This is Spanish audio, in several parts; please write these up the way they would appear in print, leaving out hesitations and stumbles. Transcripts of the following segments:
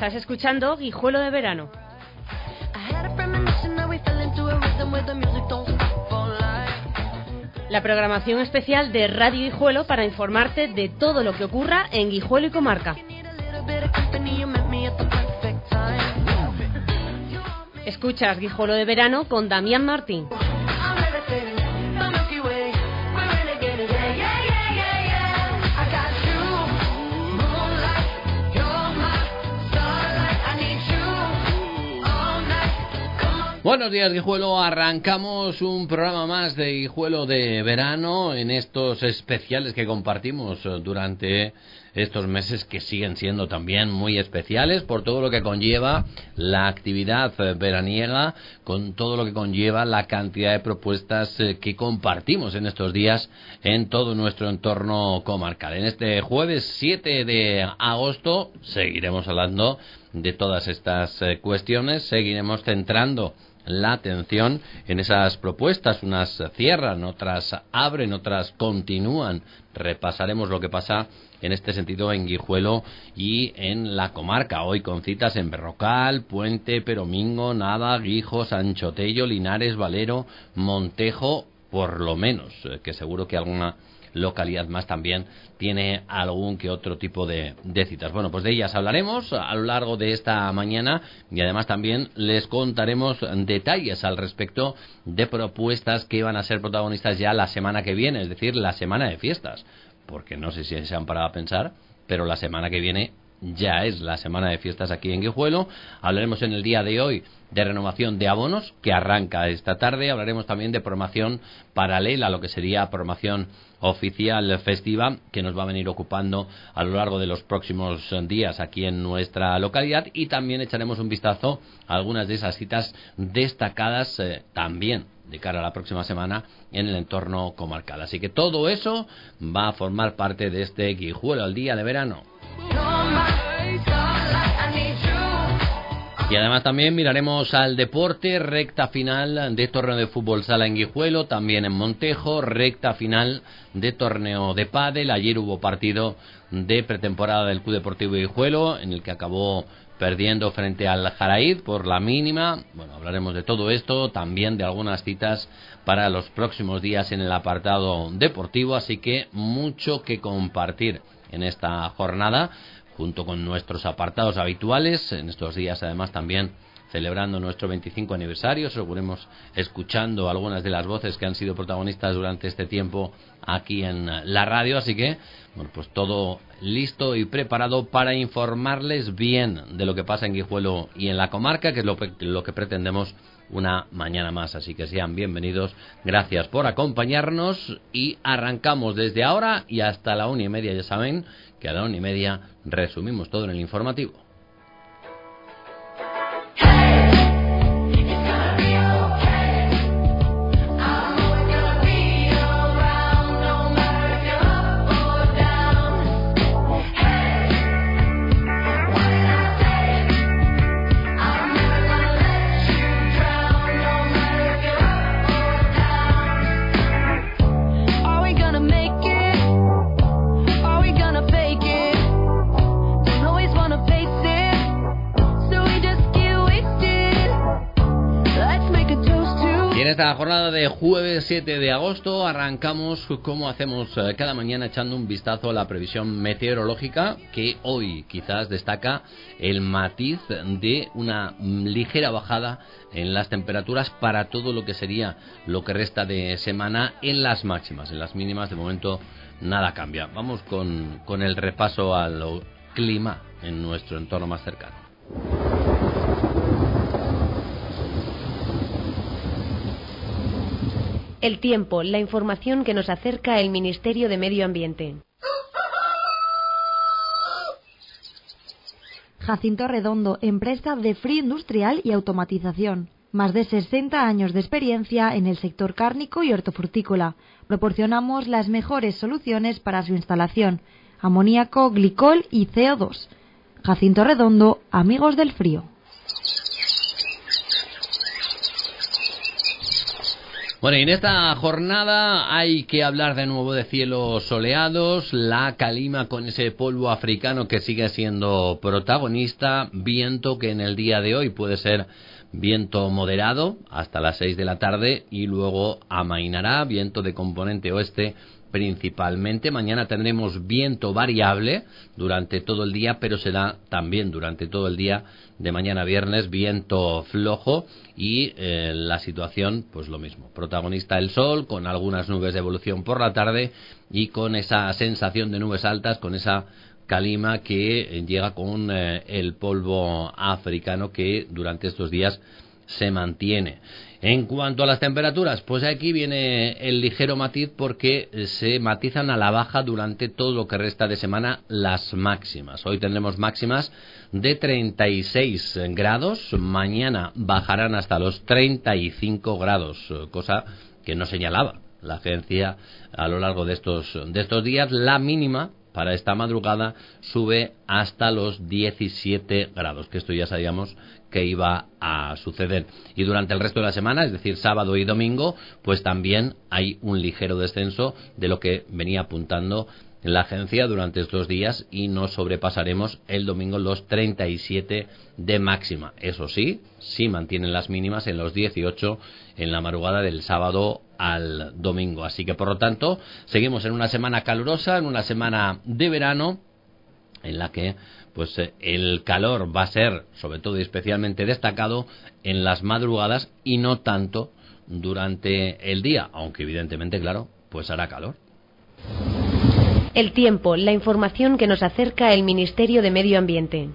Estás escuchando Guijuelo de Verano. La programación especial de Radio Guijuelo para informarte de todo lo que ocurra en Guijuelo y comarca. Escuchas Guijuelo de Verano con Damián Martín. Buenos días, Guijuelo. Arrancamos un programa más de Guijuelo de Verano en estos especiales que compartimos durante estos meses que siguen siendo también muy especiales por todo lo que conlleva la actividad veraniega, con todo lo que conlleva la cantidad de propuestas que compartimos en estos días en todo nuestro entorno comarcal. En este jueves 7 de agosto seguiremos hablando de todas estas cuestiones, seguiremos centrando la atención en esas propuestas. Unas cierran, otras abren, otras continúan. Repasaremos lo que pasa en este sentido en Guijuelo y en la comarca. Hoy con citas en Berrocal, Puente, Peromingo, Nava, Guijo, Sancho Tello, Linares, Valero, Montejo, por lo menos, que seguro que alguna localidad más también tiene algún que otro tipo de citas. Bueno, pues de ellas hablaremos a lo largo de esta mañana y además también les contaremos detalles al respecto de propuestas que van a ser protagonistas ya la semana que viene, es decir, la semana de fiestas, porque no sé si se han parado a pensar, pero la semana que viene ya es la semana de fiestas aquí en Guijuelo. Hablaremos en el día de hoy de renovación de abonos, que arranca esta tarde. Hablaremos también de programación paralela a lo que sería programación oficial festiva, que nos va a venir ocupando a lo largo de los próximos días aquí en nuestra localidad, y también echaremos un vistazo a algunas de esas citas destacadas también de cara a la próxima semana en el entorno comarcal. Así que todo eso va a formar parte de este Guijuelo al día de verano. Y además también miraremos al deporte, recta final de torneo de fútbol sala en Guijuelo, también en Montejo, recta final de torneo de pádel. Ayer hubo partido de pretemporada del Club Deportivo Guijuelo, en el que acabó perdiendo frente al Jaraíz por la mínima. Bueno, hablaremos de todo esto, también de algunas citas para los próximos días en el apartado deportivo, así que mucho que compartir en esta jornada, junto con nuestros apartados habituales. En estos días, además, también celebrando nuestro 25 aniversario, seguiremos escuchando algunas de las voces que han sido protagonistas durante este tiempo aquí en la radio. Así que, bueno, pues todo listo y preparado para informarles bien de lo que pasa en Guijuelo y en la comarca, que es lo que pretendemos una mañana más. Así que sean bienvenidos, gracias por acompañarnos y arrancamos desde ahora y hasta la 1:30. Ya saben que a la 1:30 resumimos todo en el informativo. En esta jornada de jueves 7 de agosto arrancamos, como hacemos cada mañana, echando un vistazo a la previsión meteorológica, que hoy quizás destaca el matiz de una ligera bajada en las temperaturas para todo lo que sería lo que resta de semana en las máximas. En las mínimas de momento nada cambia. Vamos con el repaso al clima en nuestro entorno más cercano. El tiempo, la información que nos acerca el Ministerio de Medio Ambiente. Jacinto Redondo, empresa de frío industrial y automatización. Más de 60 años de experiencia en el sector cárnico y hortofrutícola. Proporcionamos las mejores soluciones para su instalación: amoníaco, glicol y CO2. Jacinto Redondo, amigos del frío. Bueno, y en esta jornada hay que hablar de nuevo de cielos soleados, la calima con ese polvo africano que sigue siendo protagonista, viento que en el día de hoy puede ser viento moderado hasta las 6 de la tarde y luego amainará, viento de componente oeste principalmente. Mañana tendremos viento variable durante todo el día, pero será también durante todo el día de mañana viernes viento flojo y la situación pues lo mismo, protagonista el sol con algunas nubes de evolución por la tarde y con esa sensación de nubes altas, con esa calima que llega con el polvo africano que durante estos días se mantiene. En cuanto a las temperaturas, pues aquí viene el ligero matiz porque se matizan a la baja durante todo lo que resta de semana las máximas. Hoy tendremos máximas de 36 grados, mañana bajarán hasta los 35 grados, cosa que no señalaba la agencia a lo largo de estos días. La mínima para esta madrugada sube hasta los 17 grados, que esto ya sabíamos que iba a suceder. Y durante el resto de la semana, es decir, sábado y domingo, pues también hay un ligero descenso de lo que venía apuntando la agencia durante estos días y no sobrepasaremos el domingo los 37 de máxima. Eso sí, sí mantienen las mínimas en los 18 en la madrugada del sábado al domingo. Así que, por lo tanto, seguimos en una semana calurosa, en una semana de verano, en la que pues el calor va a ser, sobre todo y especialmente destacado, en las madrugadas y no tanto durante el día, aunque evidentemente, claro, pues hará calor. El tiempo, la información que nos acerca el Ministerio de Medio Ambiente.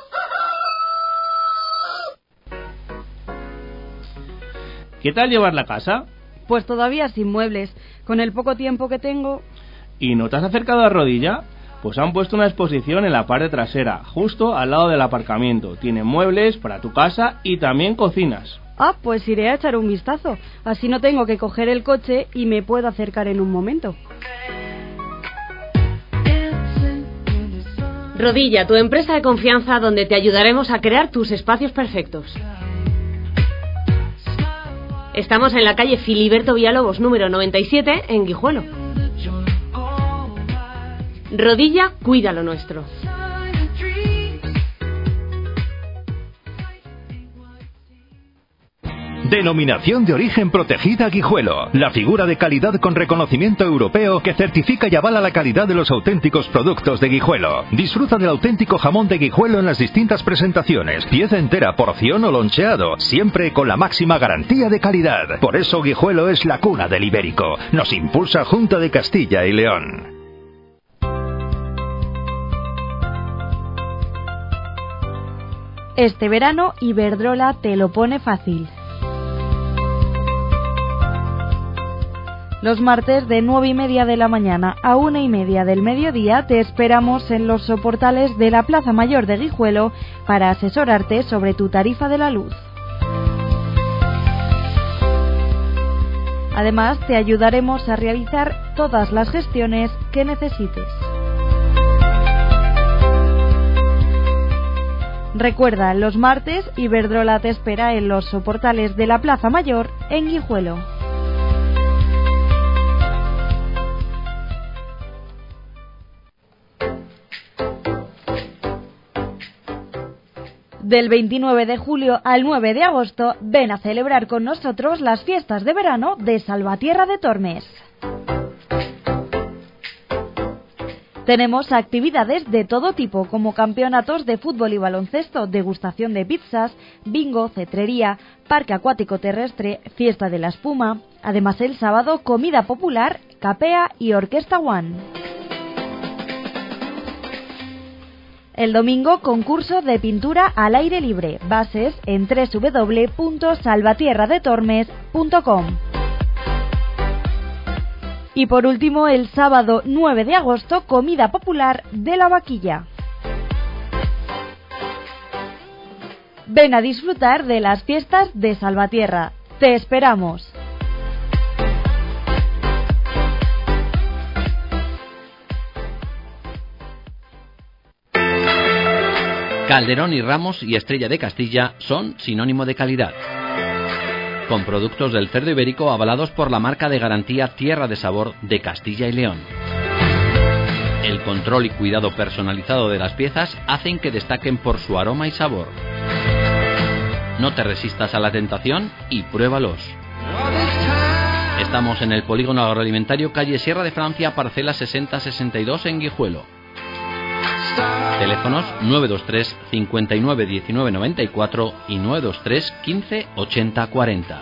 ¿Qué tal llevar la casa? Pues todavía sin muebles, con el poco tiempo que tengo. ¿Y no te has acercado a Rodilla? Pues han puesto una exposición en la parte trasera, justo al lado del aparcamiento. Tienen muebles para tu casa y también cocinas. Ah, pues iré a echar un vistazo. Así no tengo que coger el coche y me puedo acercar en un momento. Rodilla, tu empresa de confianza donde te ayudaremos a crear tus espacios perfectos. Estamos en la calle Filiberto Villalobos, número 97, en Guijuelo. Rodilla, cuida lo nuestro. Denominación de origen protegida Guijuelo. La figura de calidad con reconocimiento europeo que certifica y avala la calidad de los auténticos productos de Guijuelo. Disfruta del auténtico jamón de Guijuelo en las distintas presentaciones. Pieza entera, porción o loncheado. Siempre con la máxima garantía de calidad. Por eso Guijuelo es la cuna del ibérico. Nos impulsa Junta de Castilla y León. Este verano Iberdrola te lo pone fácil. Los martes de 9:30 de la mañana a 1:30 del mediodía te esperamos en los soportales de la Plaza Mayor de Guijuelo para asesorarte sobre tu tarifa de la luz. Además, te ayudaremos a realizar todas las gestiones que necesites. Recuerda, los martes Iberdrola te espera en los soportales de la Plaza Mayor en Guijuelo. Del 29 de julio al 9 de agosto, ven a celebrar con nosotros las fiestas de verano de Salvatierra de Tormes. Tenemos actividades de todo tipo, como campeonatos de fútbol y baloncesto, degustación de pizzas, bingo, cetrería, parque acuático terrestre, fiesta de la espuma. Además, el sábado, comida popular, capea y orquesta one. El domingo, concurso de pintura al aire libre. Bases en www.salvatierradetormes.com. Y por último, el sábado 9 de agosto, comida popular de la Vaquilla. Ven a disfrutar de las fiestas de Salvatierra. ¡Te esperamos! Calderón y Ramos y Estrella de Castilla son sinónimo de calidad. con productos del cerdo ibérico avalados por la marca de garantía Tierra de Sabor de Castilla y León. El control y cuidado personalizado de las piezas hacen que destaquen por su aroma y sabor. No te resistas a la tentación y pruébalos. Estamos en el Polígono Agroalimentario, calle Sierra de Francia, parcela 6062 en Guijuelo. Teléfonos 923 59 19 94 y 923 15 80 40.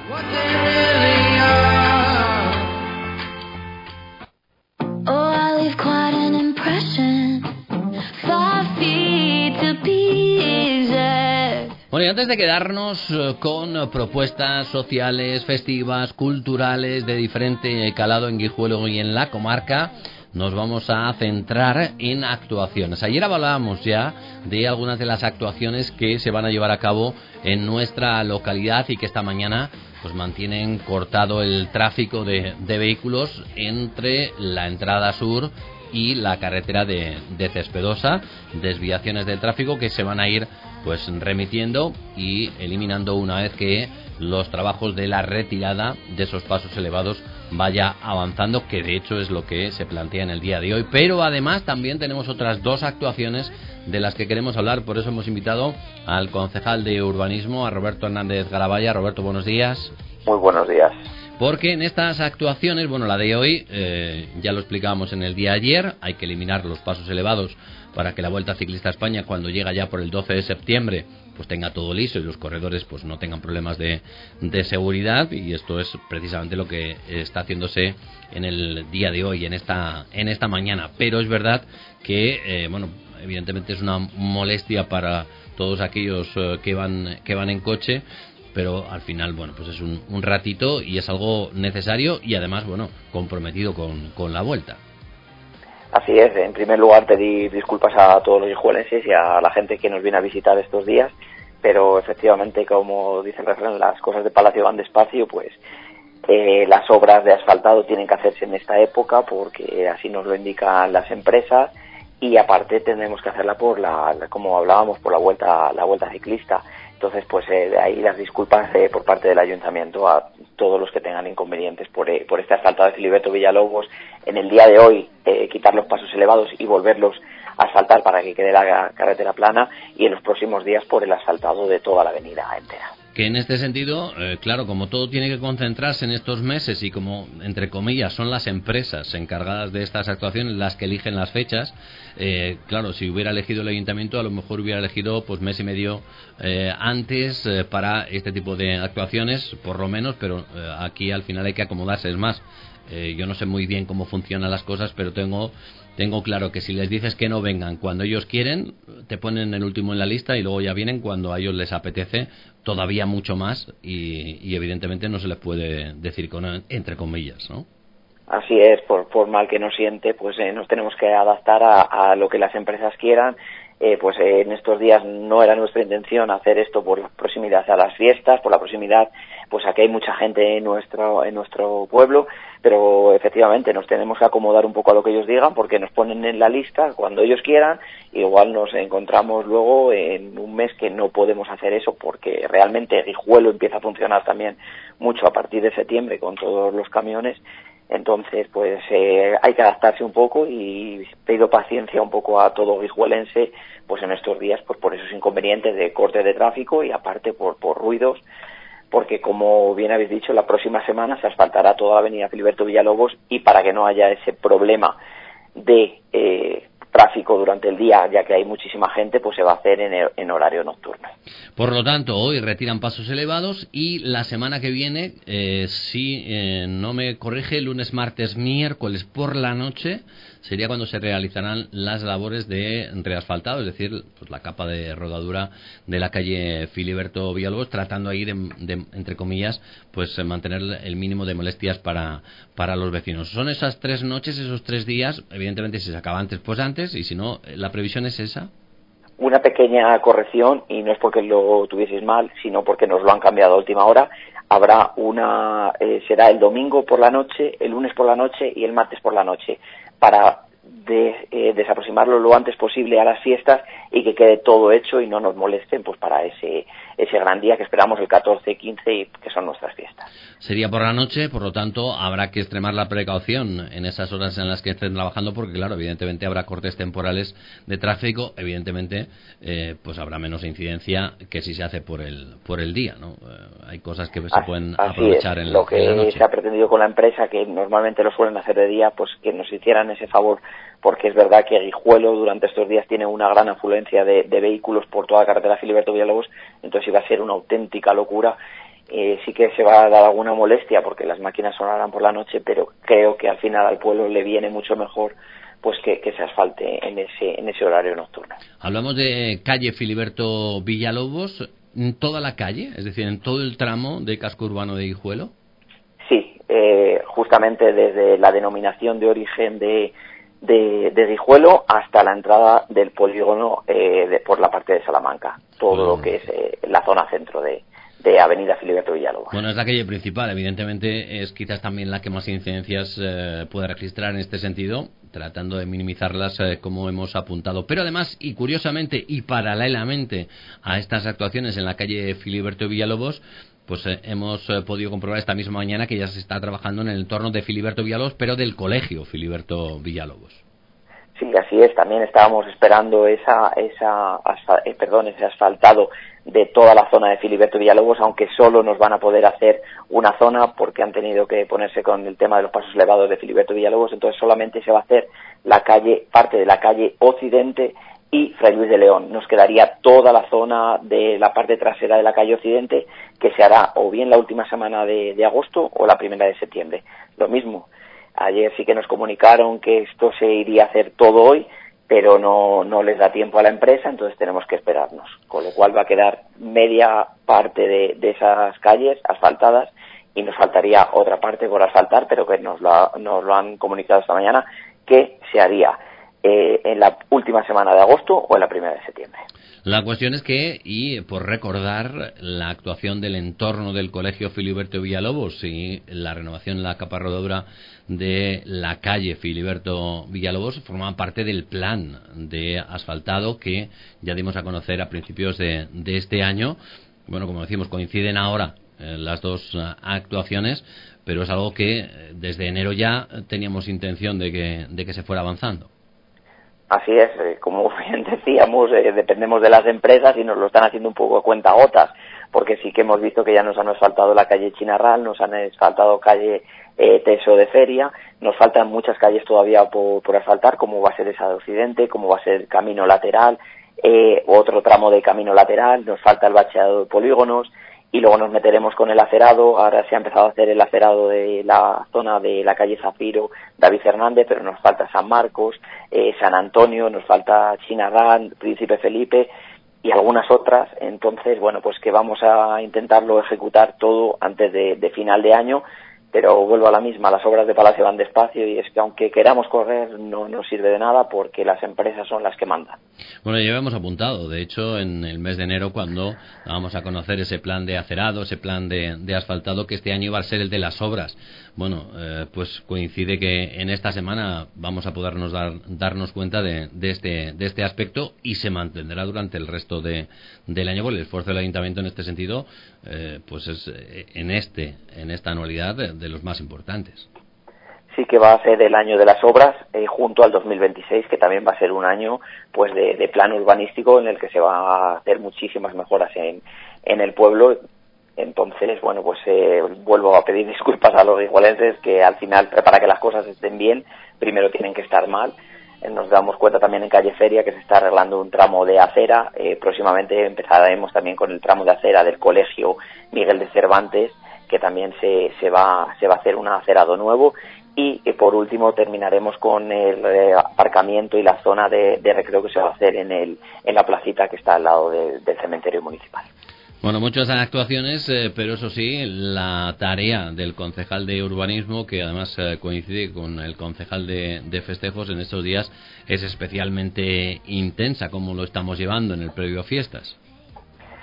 Bueno, y antes de quedarnos con propuestas sociales, festivas, culturales de diferente calado en Guijuelo y en la comarca, nos vamos a centrar en actuaciones. Ayer hablábamos ya de algunas de las actuaciones que se van a llevar a cabo en nuestra localidad y que esta mañana pues mantienen cortado el tráfico de vehículos entre la entrada sur y la carretera de Cespedosa, desviaciones del tráfico que se van a ir pues remitiendo y eliminando una vez que los trabajos de la retirada de esos pasos elevados vaya avanzando, que de hecho es lo que se plantea en el día de hoy. Pero además también tenemos otras dos actuaciones de las que queremos hablar, por eso hemos invitado al concejal de urbanismo, a Roberto Hernández Garabaya. Roberto, buenos días. Muy buenos días. Porque en estas actuaciones, bueno, la de hoy, ya lo explicábamos en el día de ayer, hay que eliminar los pasos elevados para que la Vuelta Ciclista a España, cuando llega ya por el 12 de septiembre, pues tenga todo liso y los corredores pues no tengan problemas de seguridad, y esto es precisamente lo que está haciéndose en el día de hoy, en esta mañana. Pero es verdad que, bueno, evidentemente es una molestia para todos aquellos que van en coche, pero al final, bueno, pues es un ratito y es algo necesario y además, bueno, comprometido con la vuelta. Así es, en primer lugar pedir disculpas a todos los guijuelenses y a la gente que nos viene a visitar estos días, pero efectivamente, como dice el refrán, las cosas de Palacio van despacio, pues las obras de asfaltado tienen que hacerse en esta época porque así nos lo indican las empresas, y aparte tenemos que hacerla como hablábamos, por la vuelta ciclista. Entonces, pues de ahí las disculpas por parte del ayuntamiento a todos los que tengan inconvenientes por este asfaltado de Filiberto Villalobos. En el día de hoy, quitar los pasos elevados y volverlos a asfaltar para que quede la carretera plana, y en los próximos días por el asfaltado de toda la avenida entera. Que en este sentido, claro, como todo tiene que concentrarse en estos meses y como, entre comillas, son las empresas encargadas de estas actuaciones las que eligen las fechas, claro, si hubiera elegido el ayuntamiento, a lo mejor hubiera elegido pues mes y medio antes para este tipo de actuaciones, por lo menos, pero aquí al final hay que acomodarse. Es más, yo no sé muy bien cómo funcionan las cosas, pero tengo claro que si les dices que no vengan cuando ellos quieren, te ponen el último en la lista y luego ya vienen cuando a ellos les apetece, todavía mucho más, y evidentemente no se les puede decir entre comillas, ¿no? Así es, por mal que nos siente, pues nos tenemos que adaptar a lo que las empresas quieran. Pues en estos días no era nuestra intención hacer esto por la proximidad a las fiestas, por la proximidad pues a que hay mucha gente en nuestro pueblo, pero efectivamente nos tenemos que acomodar un poco a lo que ellos digan, porque nos ponen en la lista cuando ellos quieran, y igual nos encontramos luego en un mes que no podemos hacer eso, porque realmente Guijuelo empieza a funcionar también mucho a partir de septiembre con todos los camiones. Entonces, pues hay que adaptarse un poco, y pido paciencia un poco a todo guijuelense, pues en estos días, pues por esos inconvenientes de corte de tráfico y aparte por ruidos, porque como bien habéis dicho, la próxima semana se asfaltará toda la avenida Filiberto Villalobos, y para que no haya ese problema de tráfico durante el día, ya que hay muchísima gente, pues se va a hacer en horario nocturno. Por lo tanto, hoy retiran pasos elevados, y la semana que viene, si no me corrige, lunes, martes, miércoles por la noche sería cuando se realizarán las labores de reasfaltado, es decir, pues la capa de rodadura de la calle Filiberto Villalobos, tratando ahí de entre comillas, pues mantener el mínimo de molestias para los vecinos. Son esas 3 noches, esos 3 días, evidentemente si se acaba antes, pues antes, y si no, la previsión es esa. Una pequeña corrección, y no es porque lo tuvieseis mal, sino porque nos lo han cambiado a última hora. Habrá será el domingo por la noche, el lunes por la noche y el martes por la noche, para desaproximarlo lo antes posible a las fiestas y que quede todo hecho y no nos molesten pues para ese gran día que esperamos el 14, 15 y que son nuestras fiestas. Sería por la noche, por lo tanto habrá que extremar la precaución en esas horas en las que estén trabajando, porque claro, evidentemente habrá cortes temporales de tráfico, evidentemente pues habrá menos incidencia que si se hace por el día, ¿no? Hay cosas que se pueden aprovechar en la noche. Lo que se ha pretendido con la empresa, que normalmente lo suelen hacer de día, pues que nos hicieran ese favor, porque es verdad que Guijuelo durante estos días tiene una gran afluencia de vehículos por toda la carretera Filiberto Villalobos, entonces iba a ser una auténtica locura. Sí que se va a dar alguna molestia porque las máquinas sonarán por la noche, pero creo que al final al pueblo le viene mucho mejor pues que se asfalte en ese horario nocturno. Hablamos de calle Filiberto Villalobos, ¿en toda la calle? Es decir, ¿en todo el tramo de casco urbano de Guijuelo? Sí, justamente desde la denominación de origen de Guijuelo hasta la entrada del polígono por la parte de Salamanca, todo lo que es la zona centro de Avenida Filiberto Villalobos. Bueno, es la calle principal, evidentemente es quizás también la que más incidencias puede registrar en este sentido, tratando de minimizarlas como hemos apuntado. Pero además, y curiosamente y paralelamente a estas actuaciones en la calle Filiberto Villalobos, pues hemos podido comprobar esta misma mañana que ya se está trabajando en el entorno de Filiberto Villalobos, pero del colegio Filiberto Villalobos. Sí, así es. También estábamos esperando ese asfaltado de toda la zona de Filiberto Villalobos, aunque solo nos van a poder hacer una zona porque han tenido que ponerse con el tema de los pasos elevados de Filiberto Villalobos, entonces solamente se va a hacer parte de la calle Occidente y Fray Luis de León. Nos quedaría toda la zona de la parte trasera de la calle Occidente, que se hará o bien la última semana de agosto o la primera de septiembre. Lo mismo. Ayer sí que nos comunicaron que esto se iría a hacer todo hoy, pero no les da tiempo a la empresa, entonces tenemos que esperarnos. Con lo cual va a quedar media parte de esas calles asfaltadas y nos faltaría otra parte por asfaltar, pero que nos lo han comunicado esta mañana que se haría en la última semana de agosto o en la primera de septiembre. La cuestión es que, y por recordar, la actuación del entorno del colegio Filiberto Villalobos y la renovación, la capa rodadura de la calle Filiberto Villalobos forman parte del plan de asfaltado que ya dimos a conocer a principios de este año. Bueno, como decimos, coinciden ahora las dos actuaciones, pero es algo que desde enero ya teníamos intención de que se fuera avanzando. Así es, como bien decíamos, dependemos de las empresas y nos lo están haciendo un poco a cuentagotas, porque sí que hemos visto que ya nos han asfaltado la calle Chinarral, nos han asfaltado calle Teso de Feria, nos faltan muchas calles todavía por asfaltar, como va a ser esa de Occidente, como va a ser camino lateral, otro tramo de camino lateral, nos falta el bacheado de polígonos, y luego nos meteremos con el acerado. Ahora se ha empezado a hacer el acerado de la zona de la calle Zafiro, David Fernández, pero nos falta San Marcos, San Antonio, nos falta Chinarral, Príncipe Felipe y algunas otras. Entonces, bueno, pues que vamos a intentarlo ejecutar todo antes de final de año, pero vuelvo a la misma, las obras de Palacio van despacio y es que aunque queramos correr no nos sirve de nada porque las empresas son las que mandan. Bueno, ya habíamos apuntado, de hecho, en el mes de enero cuando vamos a conocer ese plan de acerado, ese plan de asfaltado, que este año iba a ser el de las obras. Bueno, pues coincide que en esta semana vamos a podernos darnos cuenta de este aspecto y se mantendrá durante el resto del año, porque el esfuerzo del Ayuntamiento en este sentido pues es en esta anualidad de los más importantes. Sí que va a ser el año de las obras junto al 2026, que también va a ser un año pues de plan urbanístico en el que se va a hacer muchísimas mejoras en el pueblo. Entonces, bueno, pues vuelvo a pedir disculpas a los guijuelenses que al final, para que las cosas estén bien, primero tienen que estar mal. Nos damos cuenta también en calle Feria que se está arreglando un tramo de acera. Próximamente empezaremos también con el tramo de acera del colegio Miguel de Cervantes, que también se va a hacer un acerado nuevo. Y por último terminaremos con el aparcamiento y la zona de recreo que se va a hacer en la placita que está al lado del cementerio municipal. Bueno, muchas actuaciones, pero eso sí, la tarea del concejal de urbanismo, que además coincide con el concejal de festejos en estos días, es especialmente intensa. ¿Cómo lo estamos llevando en el previo a fiestas?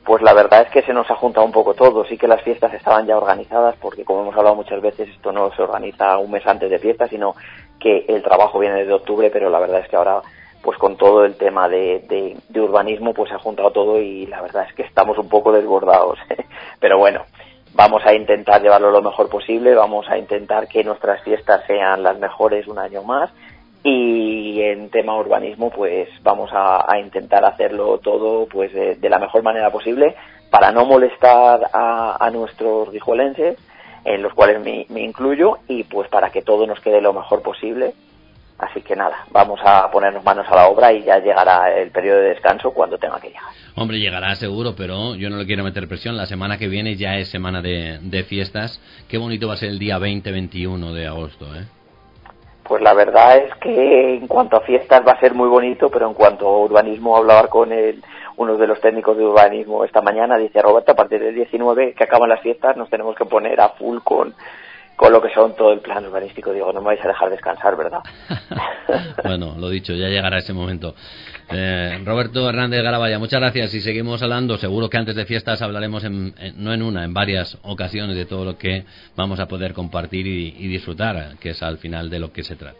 pues la verdad es que se nos ha juntado un poco todo. Sí que las fiestas estaban ya organizadas, porque como hemos hablado muchas veces, esto no se organiza un mes antes de fiestas, sino que el trabajo viene desde octubre, pero la verdad es que ahora, pues con todo el tema de urbanismo, pues se ha juntado todo y la verdad es que estamos un poco desbordados. Pero bueno, vamos a intentar llevarlo lo mejor posible, vamos a intentar que nuestras fiestas sean las mejores un año más, y en tema urbanismo pues vamos a intentar hacerlo todo pues de la mejor manera posible para no molestar a nuestros guijuelenses, en los cuales me incluyo, y pues para que todo nos quede lo mejor posible. Así que nada, vamos a ponernos manos a la obra y ya llegará el periodo de descanso cuando tenga que llegar. Hombre, llegará seguro, pero yo no le quiero meter presión. La semana que viene ya es semana de fiestas. Qué bonito va a ser el día 20-21 de agosto, ¿eh? Pues la verdad es que en cuanto a fiestas va a ser muy bonito, pero en cuanto a urbanismo, hablaba con uno de los técnicos de urbanismo esta mañana, dice: Roberto, a partir del 19 que acaban las fiestas nos tenemos que poner a full con lo que son todo el plan urbanístico. Digo, no me vais a dejar descansar, ¿verdad? Bueno, lo dicho, ya llegará ese momento. Roberto Hernández Garabaya, muchas gracias, y seguimos hablando. Seguro que antes de fiestas hablaremos no en una, en varias ocasiones de todo lo que vamos a poder compartir y disfrutar, que es al final de lo que se trata.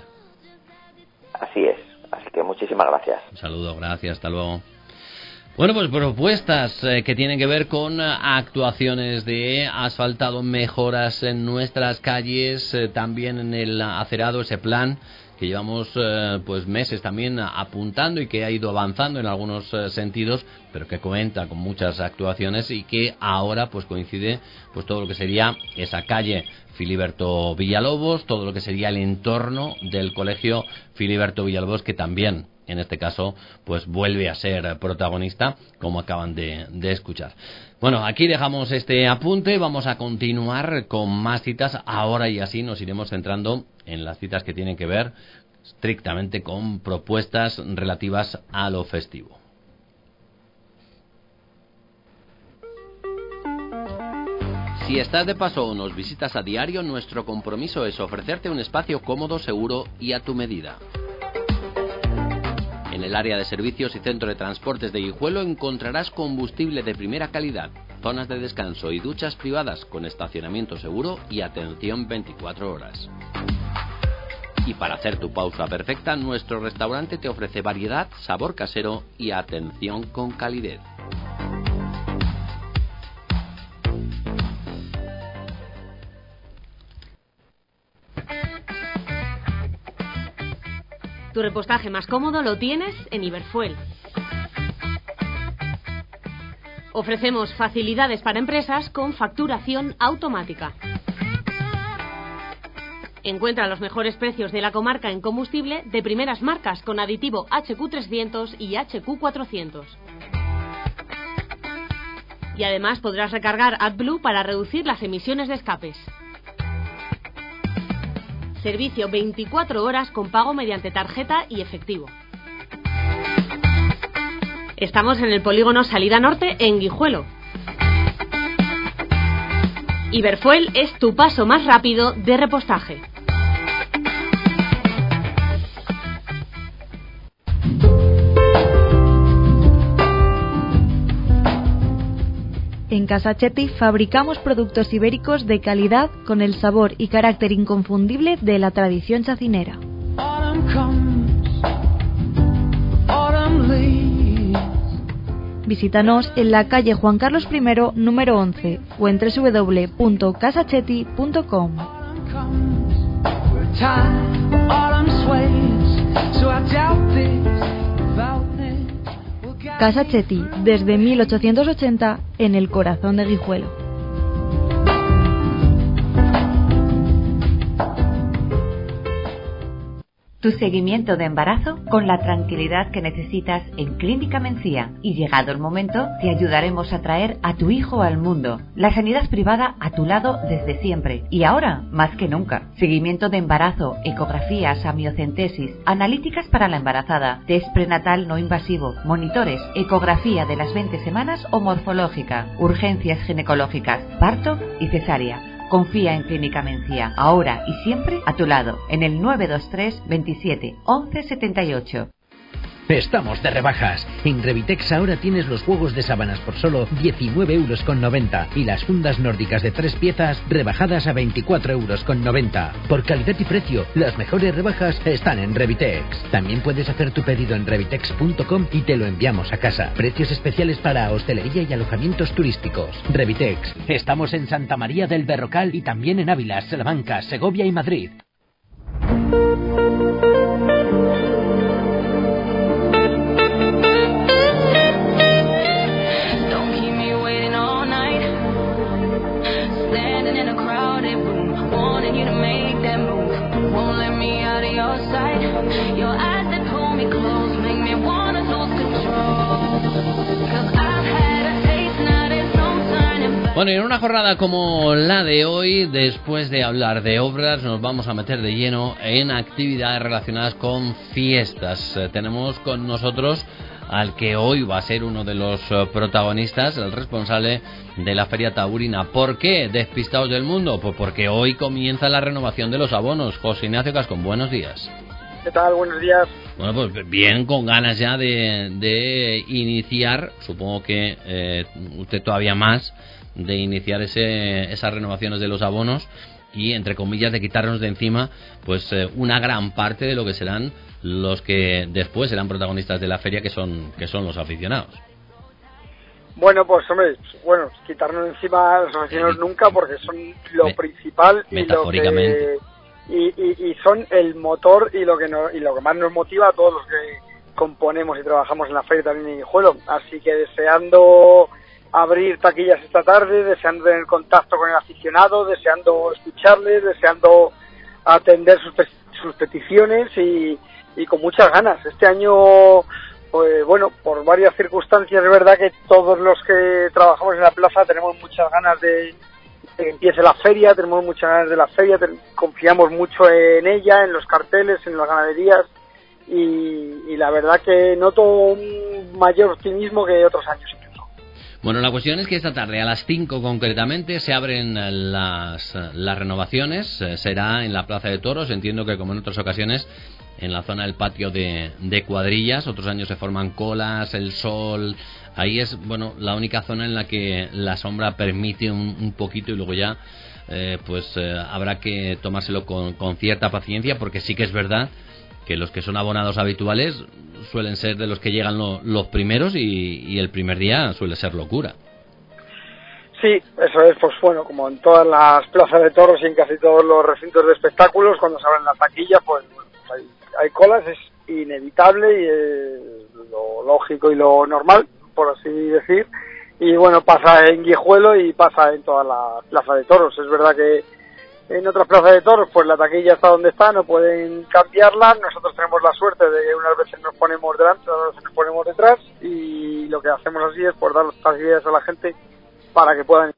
Así es, así que muchísimas gracias. Un saludo, gracias, hasta luego. Bueno, pues propuestas que tienen que ver con actuaciones de asfaltado, mejoras en nuestras calles, también en el acerado, ese plan que llevamos pues meses también apuntando y que ha ido avanzando en algunos sentidos, pero que cuenta con muchas actuaciones y que ahora pues coincide pues todo lo que sería esa calle Filiberto Villalobos, todo lo que sería el entorno del colegio Filiberto Villalobos, que también en este caso pues vuelve a ser protagonista, como acaban de escuchar. Bueno, aquí dejamos este apunte, vamos a continuar con más citas ahora, y así nos iremos centrando en las citas que tienen que ver estrictamente con propuestas relativas a lo festivo. Si estás de paso o nos visitas a diario, nuestro compromiso es ofrecerte un espacio cómodo, seguro y a tu medida. En el área de servicios y centro de transportes de Guijuelo encontrarás combustible de primera calidad, zonas de descanso y duchas privadas con estacionamiento seguro y atención 24 horas. Y para hacer tu pausa perfecta, nuestro restaurante te ofrece variedad, sabor casero y atención con calidez. Tu repostaje más cómodo lo tienes en Iberfuel. Ofrecemos facilidades para empresas con facturación automática. Encuentra los mejores precios de la comarca en combustible de primeras marcas con aditivo HQ300 y HQ400. Y además podrás recargar AdBlue para reducir las emisiones de escapes. Servicio 24 horas con pago mediante tarjeta y efectivo. Estamos en el polígono Salida Norte en Guijuelo. Iberfuel es tu paso más rápido de repostaje. En Casa Chetti fabricamos productos ibéricos de calidad con el sabor y carácter inconfundible de la tradición chacinera. Visítanos en la calle Juan Carlos I, número 11, o en www.casachetti.com. Casa Chetti, desde 1880, en el corazón de Guijuelo. Tu seguimiento de embarazo con la tranquilidad que necesitas en Clínica Mencía, y llegado el momento te ayudaremos a traer a tu hijo al mundo. La sanidad privada a tu lado desde siempre y ahora más que nunca. Seguimiento de embarazo, ecografías, amniocentesis, analíticas para la embarazada, test prenatal no invasivo, monitores, ecografía de las 20 semanas o morfológica, urgencias ginecológicas, parto y cesárea. Confía en Clínica Mencía, ahora y siempre a tu lado, en el 923 27 11 78. Estamos de rebajas. En Revitex ahora tienes los juegos de sábanas por solo 19,90 € y las fundas nórdicas de 3 piezas rebajadas a 24,90 €. Por calidad y precio, las mejores rebajas están en Revitex. También puedes hacer tu pedido en revitex.com y te lo enviamos a casa. Precios especiales para hostelería y alojamientos turísticos. Revitex. Estamos en Santa María del Berrocal y también en Ávila, Salamanca, Segovia y Madrid. Bueno, y en una jornada como la de hoy, después de hablar de obras, nos vamos a meter de lleno en actividades relacionadas con fiestas. Tenemos con nosotros al que hoy va a ser uno de los protagonistas, el responsable de la Feria Taurina. ¿Por qué? Despistados del mundo. Pues porque hoy comienza la renovación de los abonos. José Ignacio Cascón, buenos días. ¿Qué tal? Buenos días. Bueno, pues bien, con ganas ya de iniciar, supongo que usted todavía más, de iniciar esas renovaciones de los abonos y, entre comillas, de quitarnos de encima pues una gran parte de lo que serán los que después serán protagonistas de la feria, que son los aficionados. Bueno, pues hombre, quitarnos de encima a los aficionados nunca, porque son lo principal metafóricamente. Y son el motor y lo que más nos motiva a todos los que componemos y trabajamos en la feria también en Guijuelo. Así que deseando abrir taquillas esta tarde, deseando tener contacto con el aficionado, deseando escucharles, deseando atender sus peticiones y con muchas ganas. Este año, pues bueno, por varias circunstancias, es verdad que todos los que trabajamos en la plaza tenemos muchas ganas de que empiece la feria, tenemos muchas ganas de la feria, confiamos mucho en ella, en los carteles, en las ganaderías y la verdad que noto un mayor optimismo que otros años. Bueno, la cuestión es que esta tarde a las 5 concretamente se abren las renovaciones, será en la Plaza de Toros, entiendo que como en otras ocasiones en la zona del patio de Cuadrillas. Otros años se forman colas, el sol, ahí es la única zona en la que la sombra permite un poquito y luego ya habrá que tomárselo con cierta paciencia, porque sí que es verdad que los que son abonados habituales suelen ser de los que llegan los primeros y el primer día suele ser locura. Sí, eso es, pues bueno, como en todas las plazas de toros y en casi todos los recintos de espectáculos, cuando se abren las taquillas, pues hay colas, es inevitable y es lo lógico y lo normal, por así decir. Y bueno, pasa en Guijuelo y pasa en todas las plazas de toros. Es verdad que en otras plazas de toros, pues la taquilla está donde está, no pueden cambiarla. Nosotros tenemos la suerte de que unas veces nos ponemos delante, otras veces nos ponemos detrás, y lo que hacemos así es pues dar las facilidades a la gente para que puedan